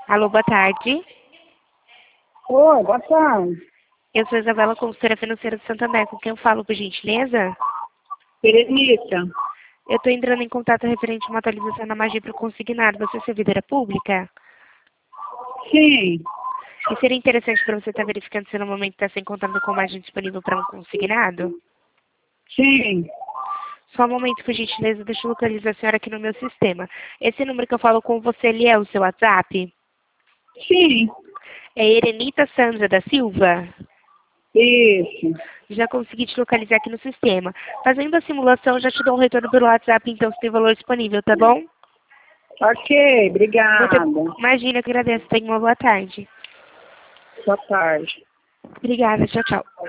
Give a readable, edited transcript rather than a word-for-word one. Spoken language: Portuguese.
Alô, boa tarde. Oi, boa tarde. Eu sou Isabela, consultora financeira do Santander. Com quem eu falo, por gentileza? Berenice. Eu estou entrando em contato referente a uma atualização na Magia para o consignado. Você é servidora pública? Sim, E seria interessante para você estar verificando se no momento está se encontrando com margem disponível para um consignado? sim. Só um momento, por gentileza, deixa eu localizar a senhora aqui no meu sistema. Esse número que eu falo com você, ele é o seu WhatsApp? Sim, É Erenita Sandra da Silva? isso. Já consegui te localizar aqui no sistema. Fazendo a simulação, já te dou um retorno pelo WhatsApp, então, se tem valor disponível, tá bom? Ok, obrigada. Imagina, que agradeço. Tenha uma boa tarde. Boa tarde. Obrigada, tchau, tchau.